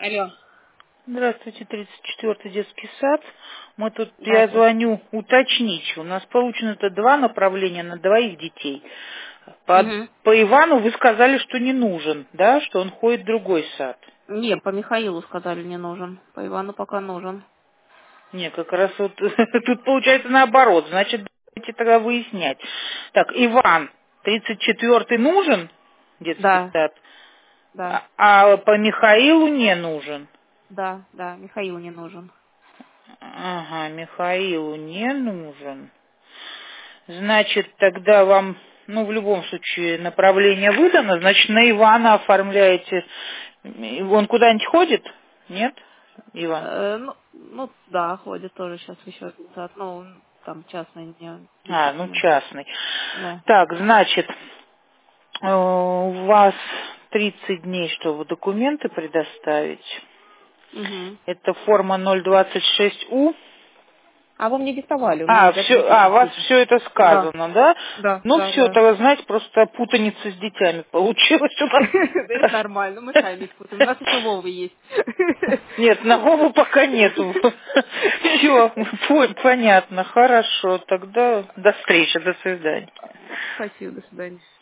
Алло. Здравствуйте, 34-й детский сад. Я Здравствуйте. звоню уточнить. У нас получено-то 2 направления на 2 детей. Угу. По Ивану вы сказали, что не нужен, да, что он ходит в другой сад. Не, по Михаилу сказали не нужен. По Ивану пока нужен. Не, как раз вот тут получается наоборот. Значит, давайте тогда выяснять. Так, Иван, 34-й нужен, детский Да, сад, да, а по Михаилу не нужен. да, Михаил не нужен. Ага, Михаилу не нужен. Значит, тогда вам, ну, в любом случае, направление выдано, значит, на Ивана оформляете. Он куда-нибудь ходит? Нет? Иван? Ну, да, ходит тоже сейчас еще один сад. Ну, там частный, не А, ну, действительно. частный. Да. Так, значит, у вас 30 дней, чтобы документы предоставить. Угу. Это форма 026У. А вы мне диктовали, у меня А, не все, записано у вас где-то. все это Да, сказано, да? да, Ну да, все, да. тогда, знаете, просто путаница с детьми получилась у Да это нас. нормально, мы сами их путаем. У нас еще Вова есть. Нет, на Вову пока нету. Все, понятно, хорошо. Тогда до встречи, до свидания. Спасибо, до свидания.